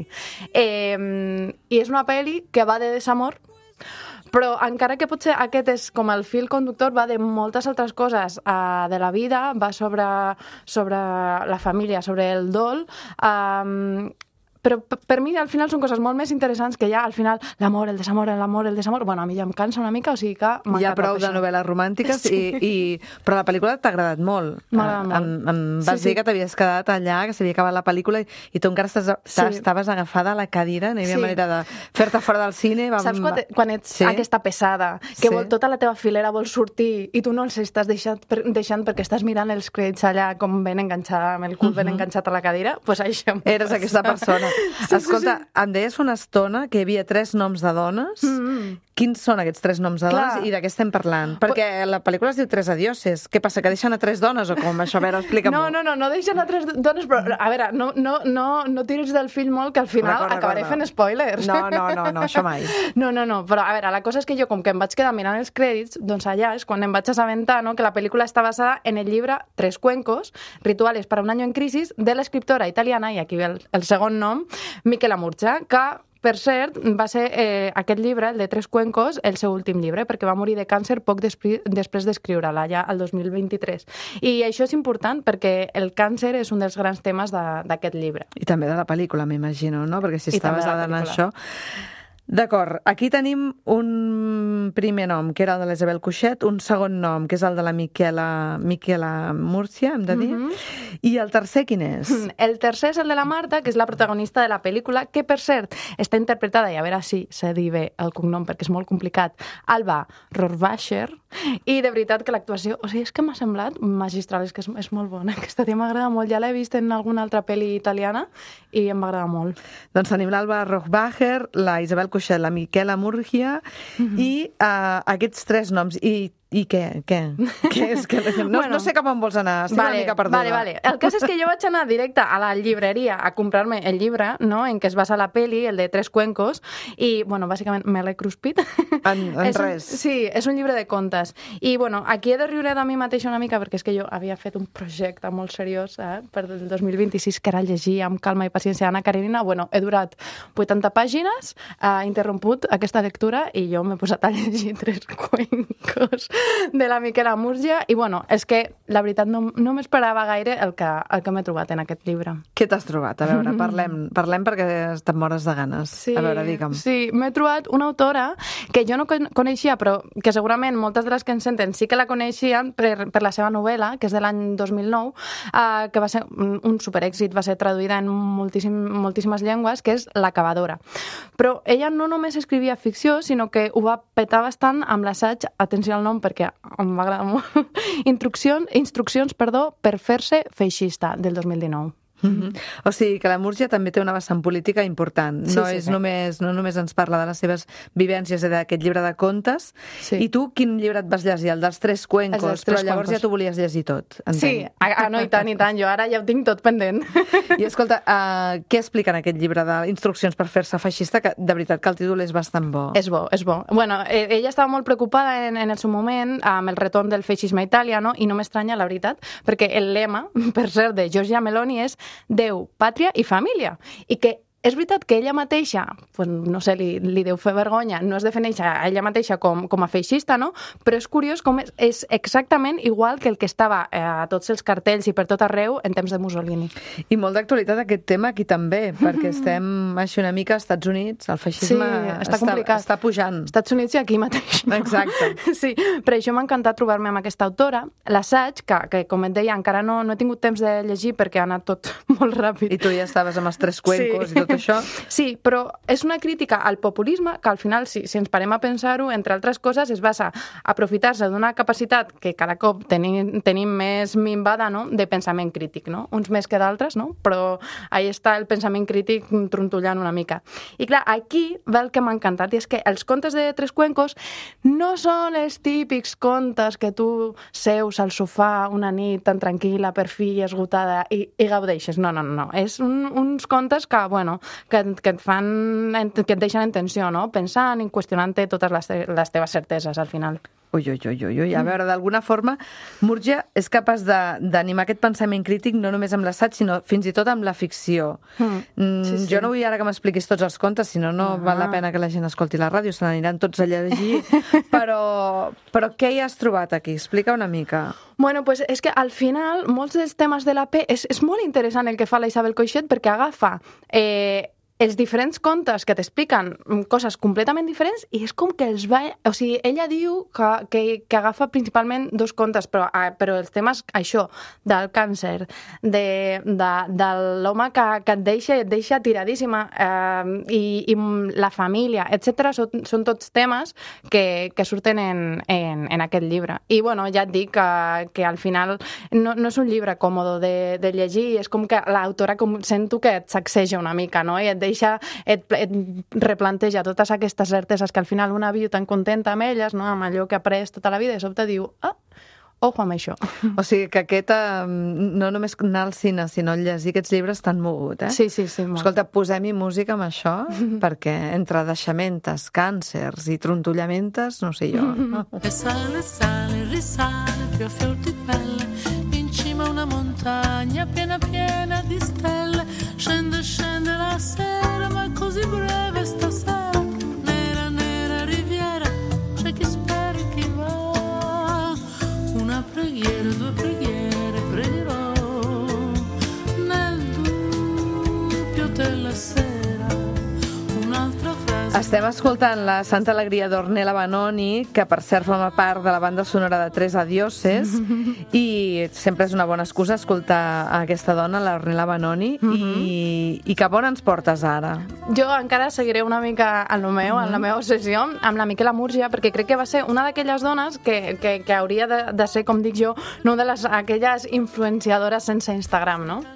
H: I és una pel·li que va de desamor, però encara que potser aquest és com el fil conductor, va de moltes altres coses de la vida, va sobre la família, sobre el dol, però per mi al final són coses molt més interessants que ja al final l'amor, el desamor, bueno, a mi ja em cansa una mica, o sigui que m'ha
A: Hi ha prou de novel·les romàntiques, però la pel·lícula t'ha agradat molt.
H: M'agrada molt.
A: Em vas dir que t'havies quedat allà, que s'havia acabat la pel·lícula i tu encara estaves agafada a la cadira, no hi havia manera de fer-te fora del cine.
H: Saps quan ets aquesta pesada, que tota la teva filera vol sortir i tu no els estàs deixant perquè estàs mirant els crèdits allà com ben enganxada, amb el cul ben enganxat a la cadira? Doncs això.
A: Eres aquesta persona. Escolta, em deies fa una estona que hi havia 3 noms de dones. Quins són aquests 3 noms de dones i de què estem parlant? Perquè la pel·lícula es diu 3 adioses. Què passa, que deixen a 3 dones o com? Això, a veure, explica'm-ho.
H: No deixen a 3 dones, però a veure, no tiris del fil molt, que al final acabaré fent spoilers.
A: No, això mai.
H: No, però a veure, la cosa és que jo, com que em vaig quedar mirant els crèdits, doncs allà és quan em vaig assabentar que la pel·lícula està basada en el llibre Tres cuencos, rituales para un año en crisis, de l'escriptora italiana, i aquí ve el segon nom, Michela Murgia, que per cert, va ser aquest llibre, el de Tres cuencos, el seu últim llibre, perquè va morir de càncer poc després d'escriure-la, ja al 2023. I això és important perquè el càncer és un dels grans temes d'aquest llibre.
A: I també de la pel·lícula, m'imagino, no? Perquè si està basada en això... D'acord, aquí tenim un primer nom, que era el de l'Isabel Cuixet, un segon nom, que és el de la Michela Murgia, hem de dir, i el tercer quin és?
H: El tercer és el de la Marta, que és la protagonista de la pel·lícula, que per cert està interpretada, i a veure si se diu bé el cognom perquè és molt complicat, Alba Rohrwacher, i de veritat que l'actuació, o sigui, és que m'ha semblat magistral, és que és molt bona, aquesta tia m'agrada molt, ja l'he vist en alguna altra pel·li italiana i em va agradar molt.
A: Doncs tenim l'Alba Rohrwacher, la Isabel Cuixet, la Michela Murgia i aquests 3 noms. I què? És que no sé cap on vols anar, estic una mica perduda.
H: Vale. El cas és que jo vaig anar directe a la llibreria a comprar-me el llibre, no?, en què es basa la peli, el de Tres cuencos, i, bueno, bàsicament me l'he cruspit.
A: En res.
H: Sí, és un llibre de contes. I, bueno, aquí he de riure de mi mateixa una mica, perquè és que jo havia fet un projecte molt seriós per el 2026, que era llegir amb calma i paciència Anna Karenina. Bueno, he durat 80 pàgines, he interromput aquesta lectura i jo m'he posat a llegir Tres cuencos de la Michela Murgia, i bueno, és que la veritat no m'esperava gaire el que m'he trobat en aquest llibre.
A: Què t'has trobat? A veure, parlem perquè te'n mores de ganes.
H: Sí,
A: a veure, digue'm.
H: Sí, m'he trobat una autora que jo no coneixia, però que segurament moltes de les que ens senten sí que la coneixien per la seva novel·la, que és de l'any 2009, que va ser un superèxit, va ser traduïda en moltíssimes llengües, que és L'acabadora. Però ella no només escrivia ficció, sinó que ho va petar bastant amb l'assaig, atenció al nom perquè em va agradar molt, Instruccions per fer-se feixista, del 2019.
A: O sigui que la Murgia també té una vessant política important. No només ens parla de les seves vivències d'aquest llibre de contes. I tu quin llibre et vas llegir? El dels Tres cuencos, però llavors ja t'ho volies llegir tot, entenc.
H: Sí, no, i tant, jo ara ja ho tinc tot pendent.
A: I escolta, què explica en aquest llibre d'Instruccions per fer-se feixista? Que de veritat que el títol és bastant bo.
H: És bo. Bueno, ella estava molt preocupada en el seu moment amb el retorn del feixisme a Itàlia, no? I no m'estranya, la veritat, perquè el lema, per cert, de Giorgia Meloni és Déu, pàtria i família. I que és veritat que ella mateixa, pues, no sé, li deu fer vergonya, no es defineix a ella mateixa com a feixista, no? Però és curiós com és exactament igual que el que estava a tots els cartells i per tot arreu en temps de Mussolini.
A: I molt d'actualitat aquest tema aquí també, perquè estem així una mica als Estats Units, el feixisme està pujant.
H: Als Estats Units i aquí mateix. No?
A: Exacte.
H: Sí, per això m'ha encantat trobar-me amb aquesta autora. L'assaig, que com et deia, encara no he tingut temps de llegir perquè ha anat tot molt ràpid.
A: I tu ja estaves amb els tres cuencos i tot això.
H: Sí, però és una crítica al populisme que al final, si ens parem a pensar-ho, entre altres coses, es basa a aprofitar-se d'una capacitat que cada cop tenim més minvada, no?, de pensament crític, no? Uns més que d'altres, no? Però ahí està el pensament crític trontollant una mica. I clar, aquí ve el que m'ha encantat, i és que els contes de Tres Cuencos no són els típics contes que tu seus al sofà una nit tan tranquil·la, per fi esgotada, i gaudeixes. No. És uns contes que, bueno, que et deixen en tensió, no? Pensant i qüestionant-te totes les teves certeses, al final.
A: Ui. A veure, d'alguna forma, Murgia és capaç d'animar aquest pensament crític no només amb l'assaig, sinó fins i tot amb la ficció. Sí. Jo no vull ara que m'expliquis tots els contes, sinó no val la pena que la gent escolti la ràdio, se n'aniran tots a llegir. Però què hi has trobat aquí? Explica una mica.
H: Bueno, pues és que al final molts dels temes de la P és molt interessant el que fa la Isabel Coixet, perquè agafa els diferents contes que t'expliquen coses completament diferents i és com que els va... O sigui, ella diu que agafa principalment dos contes, però els temes, això, del càncer, de l'home que et deixa tiradíssima i la família, etc. Són tots temes que surten en aquest llibre. I, bueno, ja et dic que al final no és un llibre còmode de llegir, és com que l'autora sento que et sacseja una mica, no? I et replanteja totes aquestes certeses que al final una viu tan contenta amb elles, no? Amb allò que ha après tota la vida, i de sobte diu, ojo amb això.
A: O sigui que aquest, no només anar al cine, sinó llegir aquests llibres tan mogut, eh?
H: Sí, molt.
A: Escolta, posem-hi música amb això, perquè entre deixamentes, càncers i trontollamentes, no sé jo.
K: E sale, risale, più a fior di pelle, in cima una montagna piena di stelle, scende la sera, ma è così breve stasera, nera riviera, c'è chi spera e chi va, una preghiera, due preghiere, pregherò, nel dubbio della sera, un'altra festa.
A: Estem escoltant la Santa Alegria d'Ornella Vanoni, que per cert forma part de la banda sonora de Tres Adioses, i sempre és una bona excusa escoltar aquesta dona, l'Ornella Vanoni, i cap on ens portes ara?
H: Jo encara seguiré una mica en lo meu, en la meva obsessió, amb la Miquela Murgia, perquè crec que va ser una d'aquelles dones que hauria de ser, com dic jo, no de aquelles influenciadores sense Instagram, no?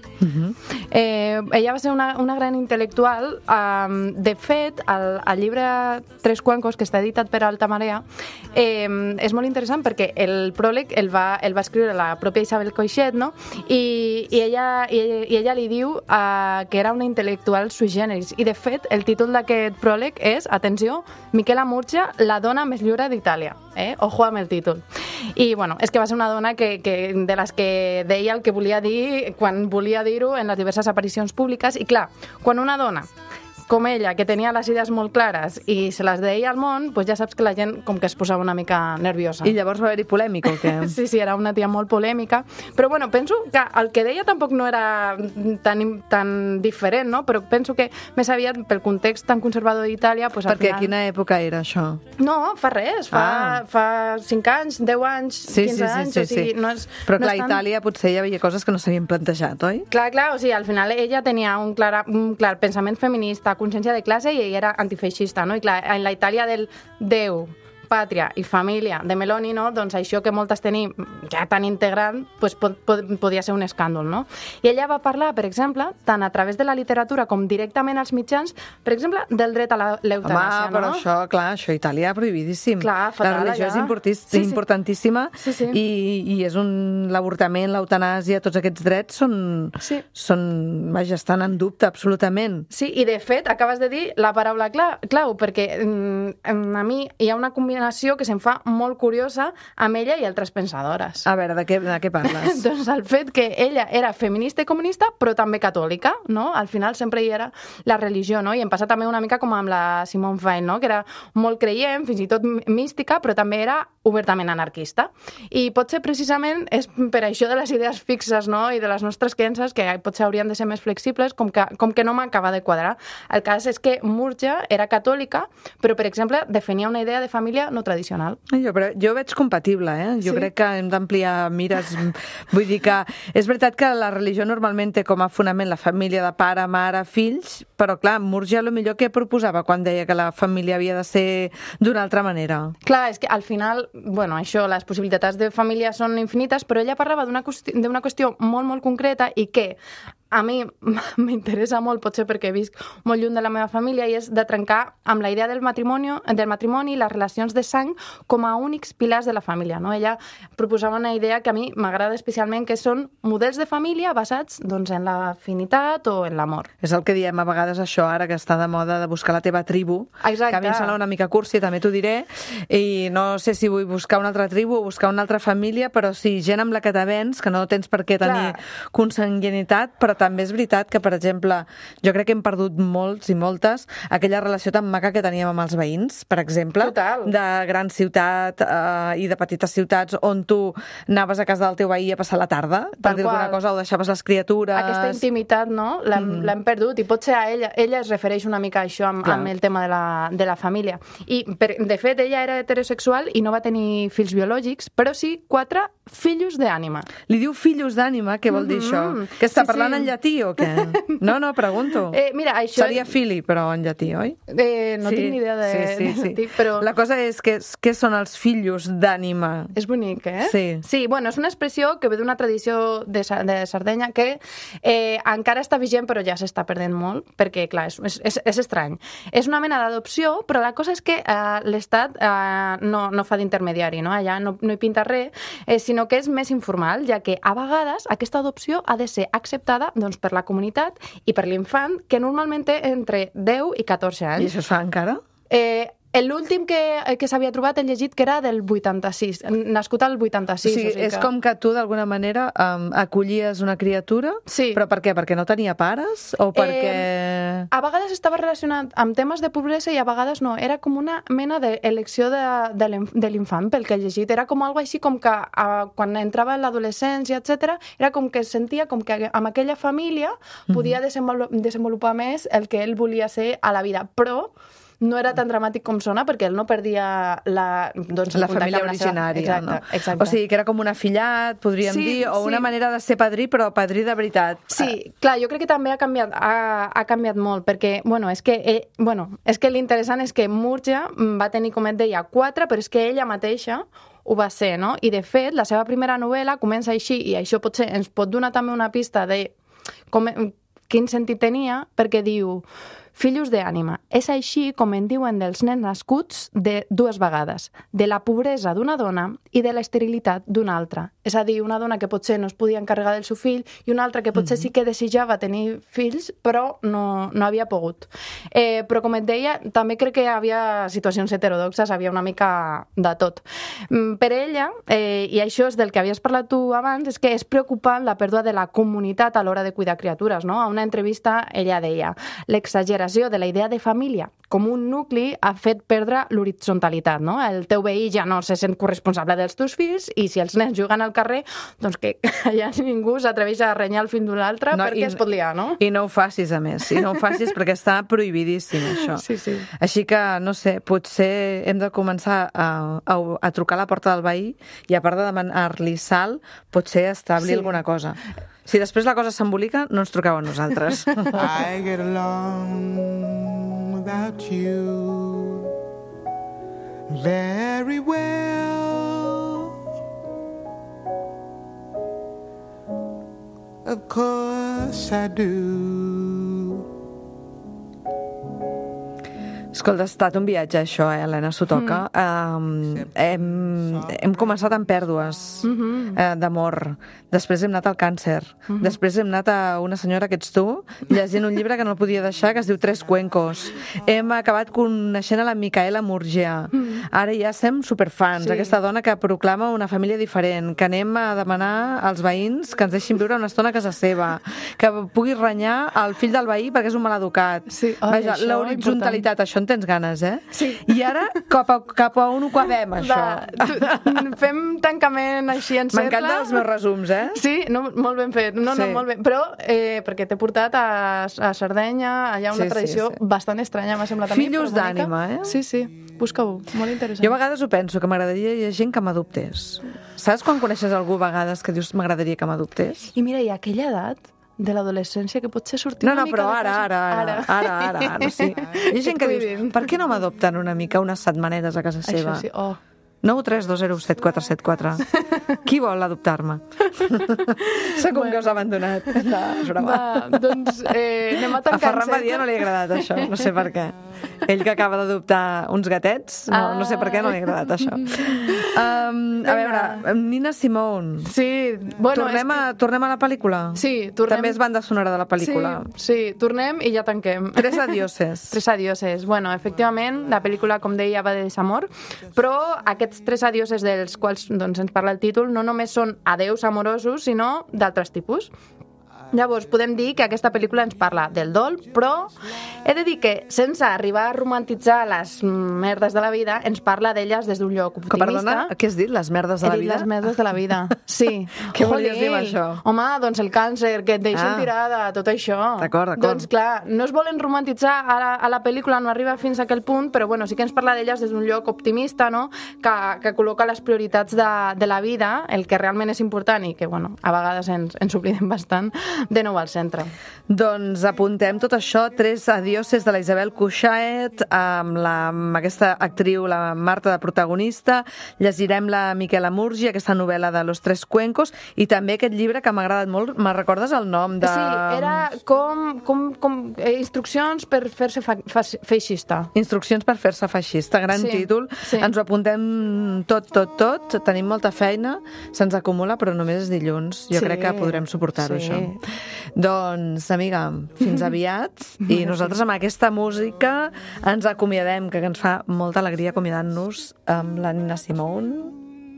H: Ella va ser una gran intel·lectual. De fet, el llibre Tres Cuencos, que està editat per Alta Marea, és molt interessant perquè el pròleg el va escriure la pròpia Isabel Coixet, no? I ella li diu que era una intel·lectual sui generis, i de fet el títol d'aquest pròleg és, atenció, Miquela Murgia, la dona més lliure d'Itàlia. Ojo amb el títol. I bueno, és que va ser una dona de les que deia el que volia dir quan volia dir-ho en les diverses aparicions públiques, i clar, quan una dona com ella, que tenia les idees molt clares i se les deia al món, doncs ja saps que la gent com que es posava una mica nerviosa.
A: I llavors va haver-hi polèmica o què?
H: Sí, era una tia molt polèmica, però bueno, penso que el que deia tampoc no era tan diferent, no? Però penso que més aviat pel context tan conservador d'Itàlia, doncs al final...
A: Perquè a quina època era això?
H: No, fa res, fa 5 anys, 10 anys, 15 anys, o sigui, no és...
A: Però clar, a Itàlia potser hi havia coses que no s'havien plantejat, oi?
H: Clar, o sigui, al final ella tenia un clar pensament feminista, consciència de classe, i ella era antifeixista, no? I clar, en la Itàlia del Déu, pàtria i família de Meloni, no? Doncs això que moltes tenim ja tan integrant, doncs podia ser un escàndol, no? I ella va parlar, per exemple, tant a través de la literatura com directament als mitjans, per exemple, del dret a l'eutanàsia,
A: no? Home, però això, clar, això a Itàlia prohibidíssim.
H: Clar, fatal,
A: la religió és importantíssima, i és l'avortament, l'eutanàsia, tots aquests drets estan en dubte, absolutament.
H: Sí, i de fet, acabes de dir la paraula clau, perquè a mi hi ha una combinació combinació que se'm fa molt curiosa amb ella i altres pensadores.
A: A veure, de què parles?
H: Doncs el fet que ella era feminista i comunista, però també catòlica, no? Al final sempre hi era la religió, no? I em passa també una mica com amb la Simone Weil, no? Que era molt creient, fins i tot mística, però també era obertament anarquista. I potser precisament és per això de les idees fixes, no? I de les nostres creences, que potser haurien de ser més flexibles, com que no m'acaba de quadrar. El cas és que Murgia era catòlica, però, per exemple, defenia una idea de família no tradicional.
A: Jo veig compatible, Jo crec que hem d'ampliar mires. Vull dir que és veritat que la religió normalment té com a fonament la família de pare, mare, fills, però clar, Murgia millor que proposava quan deia que la família havia de ser d'una altra manera.
H: Clar, és que al final, bueno, això, les possibilitats de família són infinites, però ella parlava d'una qüestió molt, molt concreta i que a mi m'interessa molt, potser perquè visc molt lluny de la meva família, i és de trencar amb la idea del matrimoni i les relacions de sang com a únics pilars de la família, no? Ella proposava una idea que a mi m'agrada especialment, que són models de família basats doncs, en l'afinitat o en l'amor.
A: És el que diem a vegades això, ara que està de moda de buscar la teva tribu.
H: Exacte.
A: Que a mi em sembla una mica cursi, també t'ho diré, i no sé si vull buscar una altra tribu o buscar una altra família, però sí, gent amb la que t'avens, que no tens per què tenir consanguinitat, però també és veritat que, per exemple, jo crec que hem perdut molts i moltes aquella relació tan maca que teníem amb els veïns, per exemple.
H: Total.
A: De gran ciutat i de petites ciutats on tu anaves a casa del teu veí a passar la tarda, per dir alguna cosa, o deixaves les criatures...
H: Aquesta intimitat, no?, l'hem perdut, i potser a ella es refereix una mica a això amb el tema de la família. I, de fet, ella era heterosexual i no va tenir fills biològics, però sí 4 fillos d'ànima.
A: Li diu fillos d'ànima? Què vol dir això? Que està parlant en llatí o què? No, pregunto.
H: Mira, això...
A: Seria fili, però en llatí, oi?
H: No tinc ni idea de llatí, però...
A: La cosa és que què són els fillos d'ànima?
H: És bonic,
A: Sí.
H: Sí, bueno, és una expressió que ve d'una tradició de Sardenya que encara està vigent, però ja s'està perdent molt, perquè, clar, és estrany. És una mena d'adopció, però la cosa és que l'Estat no fa d'intermediari, no? Allà no hi pinta res, sinó que és més informal, ja que a vegades aquesta adopció ha de ser acceptada doncs, per la comunitat i per l'infant, que normalment té entre 10 i 14 anys.
A: I això es fa encara?
H: L'últim que s'havia trobat he llegit que era del 86, nascut al 86.
A: O sigui, és com que tu, d'alguna manera, acollies una criatura?
H: Sí.
A: Però per què? Perquè no tenia pares? O perquè...
H: A vegades estava relacionat amb temes de pobresa i a vegades no. Era com una mena d'elecció de l'infant, pel que he llegit. Era com algo així com que quan entrava en l'adolescència, etc., era com que sentia com que amb aquella família podia desenvolupar més el que ell volia ser a la vida. Però no era tan dramàtic com sona, perquè ell no perdia la
A: família originària.
H: Exacte.
A: O sigui, que era com un afillat, podríem dir, o una manera de ser padrí, però padrí de veritat.
H: Sí, clar, jo crec que també ha canviat molt, perquè, és que l'interessant és que Murgia va tenir, com et deia, 4, però és que ella mateixa ho va ser, no? I, de fet, la seva primera novel·la comença així, i això potser ens pot donar també una pista de quin sentit tenia, perquè diu... Fillos d'ànima. És així com en diuen dels nens nascuts de 2 vegades, de la pobresa d'una dona i de l'esterilitat d'una altra. És a dir, una dona que potser no es podia encarregar del seu fill i una altra que potser sí que desitjava tenir fills, però no havia pogut. Però, com et deia, també crec que hi havia situacions heterodoxes, havia una mica de tot. Per ella, i això és del que havies parlat tu abans, és que és preocupant la pèrdua de la comunitat a l'hora de cuidar criatures, no? A una entrevista ella deia: l'exageració de la idea de família com un nucli ha fet perdre l'horitzontalitat, no? El teu veí ja no se sent corresponsable dels teus fills i si els nens juguen al carrer, doncs que allà ningú s'atreveix a renyar el fill d'un altre perquè es pot liar, no?
A: I no ho facis, a més. I no ho facis perquè està prohibidíssim, això.
H: Sí.
A: Així que, no sé, potser hem de començar a trucar a la porta del veí i, a part de demanar-li sal, potser establir alguna cosa. Si després la cosa s'embolica, no ens truqueu a nosaltres.
L: I get along without you very well. Of course I do.
A: Escolta, ha estat un viatge, això, Helena, s'ho toca. Hem començat amb pèrdues d'amor. Després hem anat al càncer. Després hem anat a una senyora que ets tu, llegint un llibre que no el podia deixar, que es diu Tres cuencos. Hem acabat coneixent a la Micaela Murgia. Ara ja estem superfans, aquesta dona que proclama una família diferent, que anem a demanar als veïns que ens deixin viure una estona a casa seva, que pugui renyar el fill del veí perquè és un maleducat. Vaja, l'horitzontalitat, això en tens ganes, eh?
H: Sí.
A: I ara, cap a on ho acabem, això?
H: Fem tancament així en cercle.
A: M'encanten els meus resums, eh?
H: Sí, molt ben fet. No, molt ben. Però, perquè t'he portat a Sardenya, allà una tradició bastant estranya, m'ha semblat a mi.
A: Fillos d'ànima, eh?
H: Sí, busca-ho, molt interessant.
A: Jo a vegades ho penso, que m'agradaria hi ha gent que m'adoptés. Saps quan coneixes algú a vegades que dius m'agradaria que m'adoptés?
H: I mira, hi ha aquella edat de l'adolescència que potser sortir una mica
A: però
H: de casa.
A: ara, sí. Hi ha gent que dius, per què no m'adopten una mica unes setmanetes a casa seva?
H: Això sí,
A: 932074744. Qui vol adoptar-me? Segur que us ha abandonat. No, és broma.
H: Doncs anem a tancar.
A: A Ferran Badia no li ha agradat això, no sé per què. Ell que acaba d'adoptar uns gatets, no sé per què no li ha agradat això. A veure, Nina Simone.
H: Sí, bueno...
A: Tornem a la pel·lícula?
H: Sí, tornem...
A: També és banda sonora de la pel·lícula.
H: Sí, tornem i ja tanquem.
A: Tres adioses.
H: Tres adioses. Bueno, efectivament, la pel·lícula, com deia, va de desamor, però aquests tres adioses dels quals doncs, ens parla el títol no només són adeus amorosos, sinó d'altres tipus. Llavors, podem dir que aquesta pel·lícula ens parla del dol, però he de dir que, sense arribar a romantitzar les merdes de la vida, ens parla d'elles des d'un lloc optimista.
A: Que, perdona, què has dit? Les merdes de la vida?
H: He dit les merdes de la vida, sí.
A: Què volies dir amb això?
H: Home, doncs el càncer, que et deixen tirada, tot això.
A: D'acord.
H: Doncs clar, no es volen romantitzar a la pel·lícula, no arriba fins a aquell punt, però bueno, sí que ens parla d'elles des d'un lloc optimista, no? Que col·loca les prioritats de la vida, el que realment és important i que, bueno, a vegades ens oblidem bastant, de nou al centre.
A: Doncs apuntem tot això, Tres adioses de la Isabel Cuixaet, amb aquesta actriu, la Marta, de protagonista. Llegirem la Micaela Murgia, aquesta novel·la de Los Tres Cuencos, i també aquest llibre que m'ha agradat molt. Me recordes el nom de...
H: Sí, era com instruccions per fer-se feixista.
A: Instruccions per fer-se feixista, gran títol. Sí. Ens ho apuntem tot. Tenim molta feina, se'ns acumula, però només és dilluns. Jo crec que podrem suportar-ho, això. Doncs, amiga, fins aviat. I nosaltres amb aquesta música ens acomiadem, que ens fa molta alegria acomiadant-nos amb la Nina Simone.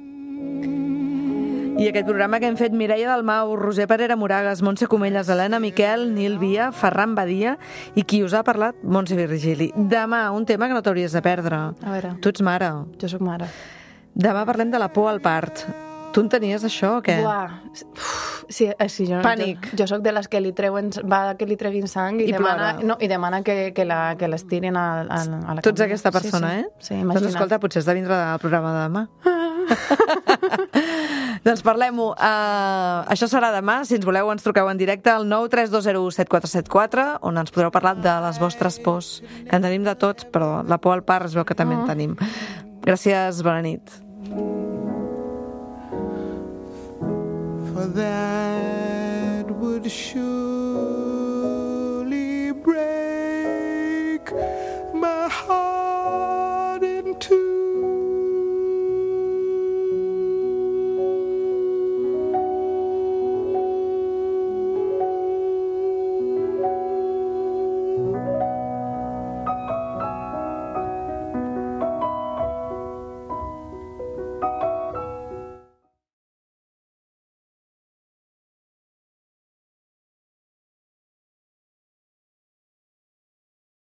A: I aquest programa que hem fet Mireia Dalmau, Roser Parera Moragas, Montse Comelles, Helena Miquel, Nil Via, Ferran Badia i qui us ha parlat, Montse Virgili. Demà, un tema que no t'hauries de perdre.
H: A veure.
A: Tu ets mare.
H: Jo sóc mare.
A: Demà parlem de la por al part. Tu en tenies, això, o què?
H: Buah. Sí,
A: Pànic.
H: Jo sóc de les que li treguin sang i demana que l'estirin a la cama.
A: Tu ets aquesta persona,
H: sí.
A: eh?
H: Sí, imagina't.
A: Doncs escolta, potser has de vindre al programa de demà. Doncs parlem-ho. Això serà demà. Si ens voleu, ens truqueu en directe al 932017474, on ens podreu parlar de les vostres pors, que en tenim de tots, però la por al part es veu que també en tenim. Gràcies, bona nit.
L: For that would surely break my heart in two.